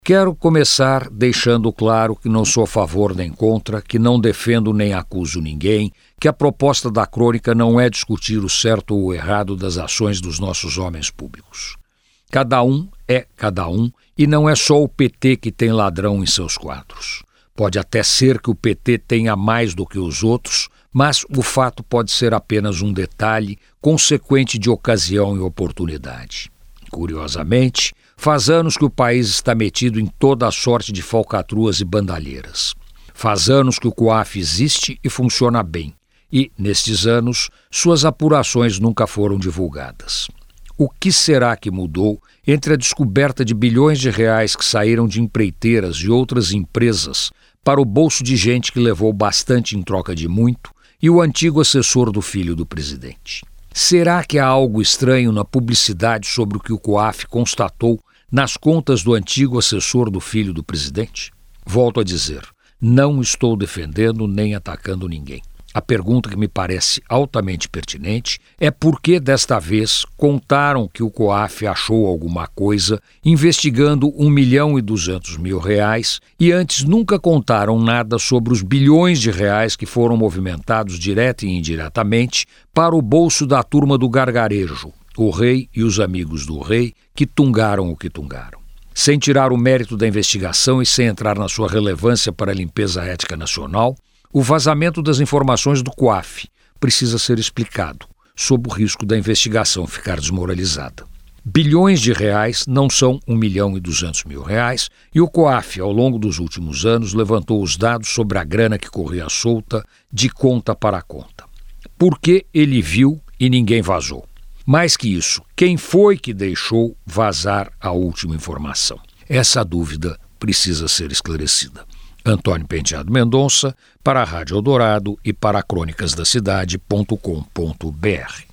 Quero começar deixando claro que não sou a favor nem contra, que não defendo nem acuso ninguém, que a proposta da crônica não é discutir o certo ou o errado das ações dos nossos homens públicos. Cada um é cada um e não é só o PT que tem ladrão em seus quadros. Pode até ser que o PT tenha mais do que os outros, mas o fato pode ser apenas um detalhe consequente de ocasião e oportunidade. Curiosamente, faz anos que o país está metido em toda a sorte de falcatruas e bandalheiras. Faz anos que o COAF existe e funciona bem, e, nestes anos, suas apurações nunca foram divulgadas. O que será que mudou entre a descoberta de bilhões de reais que saíram de empreiteiras e outras empresas para o bolso de gente que levou bastante em troca de muito e o antigo assessor do filho do presidente? Será que há algo estranho na publicidade sobre o que o COAF constatou nas contas do antigo assessor do filho do presidente? Volto a dizer, não estou defendendo nem atacando ninguém. A pergunta que me parece altamente pertinente é por que desta vez contaram que o COAF achou alguma coisa investigando R$1.200.000 e antes nunca contaram nada sobre os bilhões de reais que foram movimentados direta e indiretamente para o bolso da turma do gargarejo, o rei e os amigos do rei que tungaram o que tungaram. Sem tirar o mérito da investigação e sem entrar na sua relevância para a limpeza ética nacional, o vazamento das informações do COAF precisa ser explicado, sob o risco da investigação ficar desmoralizada. Bilhões de reais não são R$1.200.000 e o COAF, ao longo dos últimos anos, levantou os dados sobre a grana que corria solta de conta para conta. Por que ele viu e ninguém vazou? Mais que isso, quem foi que deixou vazar a última informação? Essa dúvida precisa ser esclarecida. Antônio Penteado Mendonça, para a Rádio Eldorado e para crônicasdacidade.com.br.